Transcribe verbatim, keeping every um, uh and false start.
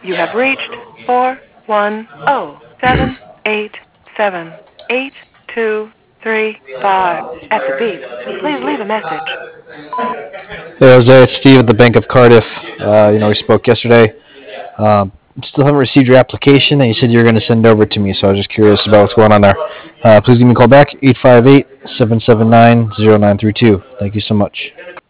You have reached four one zero seven eight seven eight two three five. At the beep, please leave a message. Hey Jose, it's Steve at the Bank of Cardiff. Uh, you know, we spoke yesterday. Um, Still haven't received your application, and you said you were going to send it over to me, so I was just curious about what's going on there. Uh, please give me a call back, eight five eight, seven seven nine, zero nine three two. Thank you so much.